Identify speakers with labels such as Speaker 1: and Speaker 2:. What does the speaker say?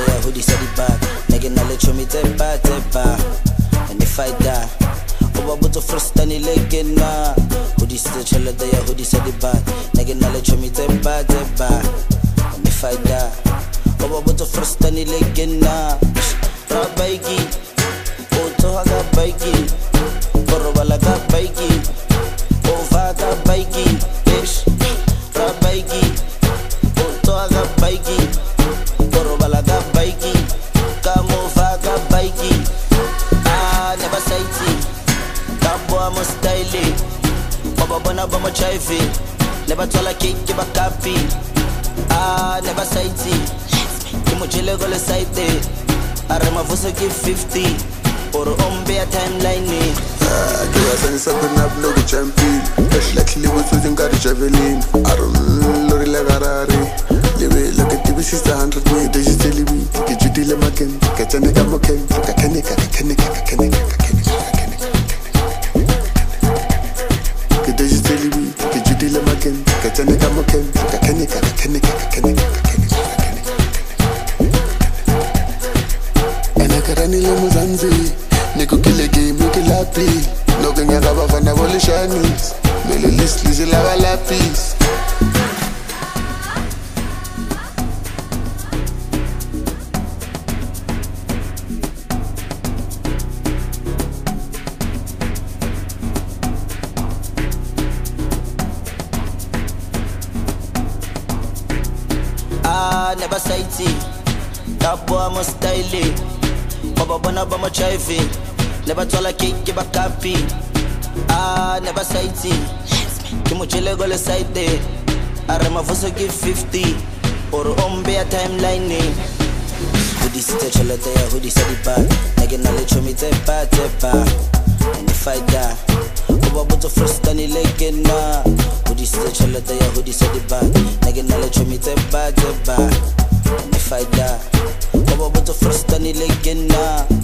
Speaker 1: ya hodisa dibat ne ke na le chomi tse ba and if I die o ba botso frustani le ke na hodisa tšhelete ya hodisa dibat ne ke na le chomi tse ba and if I die o ba botso frustani le ke na ra baiki o tsoha ka baiki o robala ka baiki o va ka baiki ra baiki o tsoha ka baiki o robala ka baiki ka mo va ka baiki never sighty ka boa mo style ba bona ba mo chive never tswala cake ba kapi never sighty ke mo jele go le site are mavuso ke 50 or ombe a timeline
Speaker 2: ke ya sense up na no ke champion especially with using got javelin I don't lori la garare lebe la ke tibi 600 me digitally me ke judile maken ke tsene ka moken ka kene ke digitally me ke judile maken ke tsene ka moken ka kene Karani le muzanzi Niko kile game nuke lapi Noke nyaka bafana bole shanis Mele list lise lawa lapis
Speaker 1: never sighty Kaboa mo style Baba bona ba mo chive never tswala cake ba kapi never sighty ke mo jele go le site are mavuso ke 50 or ombe a timeline hodisa tšhelete ya hodisa dibat ne ke na le chomi tse ba and if I die o ba botso frustani le ke na hodisa tšhelete ya hodisa dibat ne ke na le chomi tse ba and if I die o ba botso frustani le ke na